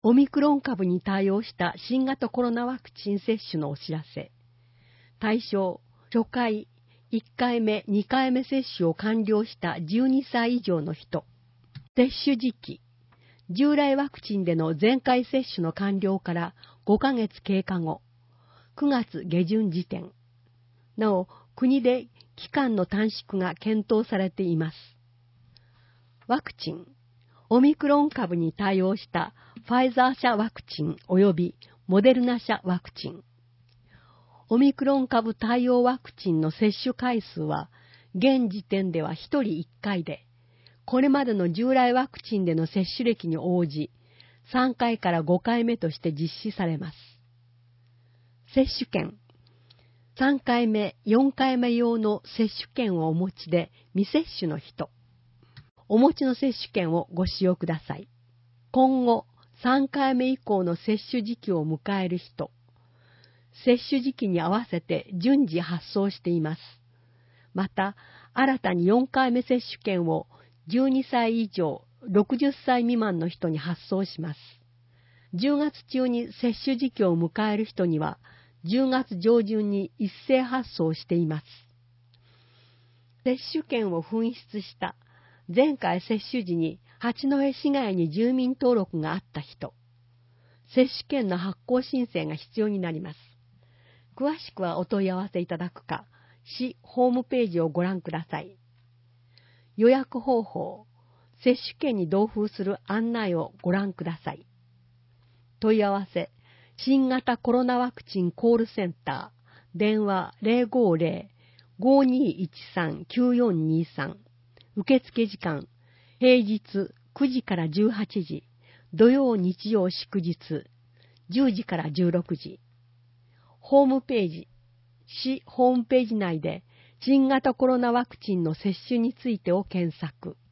オミクロン株に対応した新型コロナワクチン接種のお知らせ。対象、初回、1回目、2回目接種を完了した12歳以上の人。接種時期。従来ワクチンでの全回接種の完了から5ヶ月経過後、9月下旬時点。なお、国で期間の短縮が検討されています。ワクチン。オミクロン株に対応したファイザー社ワクチン及びモデルナ社ワクチン。オミクロン株対応ワクチンの接種回数は、現時点では1人1回で、これまでの従来ワクチンでの接種歴に応じ、3回から5回目として実施されます。接種券。3回目、4回目用の接種券をお持ちで未接種の人。お持ちの接種券をご使用ください。今後、3回目以降の接種時期を迎える人。接種時期に合わせて順次発送しています。また、新たに4回目接種券を12歳以上、60歳未満の人に発送します。10月中に接種時期を迎える人には、10月上旬に一斉発送しています。接種券を紛失した、前回接種時に八戸市外に住民登録があった人、接種券の発行申請が必要になります。詳しくはお問い合わせいただくか、市ホームページをご覧ください。予約方法、接種券に同封する案内をご覧ください。問い合わせ、新型コロナワクチンコールセンター、電話 050-5213-9423、受付時間、平日9時から18時、土曜日曜祝日、10時から16時。ホームページ、市ホームページ内で新型コロナワクチンの接種についてを検索。